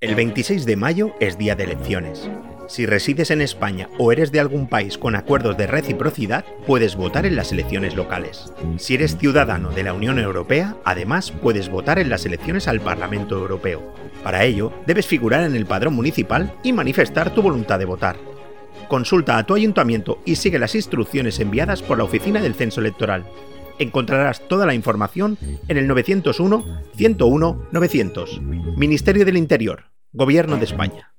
El 26 de mayo es día de elecciones. Si resides en España o eres de algún país con acuerdos de reciprocidad, puedes votar en las elecciones locales. Si eres ciudadano de la Unión Europea, además puedes votar en las elecciones al Parlamento Europeo. Para ello, debes figurar en el padrón municipal y manifestar tu voluntad de votar. Consulta a tu ayuntamiento y sigue las instrucciones enviadas por la Oficina del Censo Electoral. Encontrarás toda la información en el 901 101 900. Ministerio del Interior, Gobierno de España.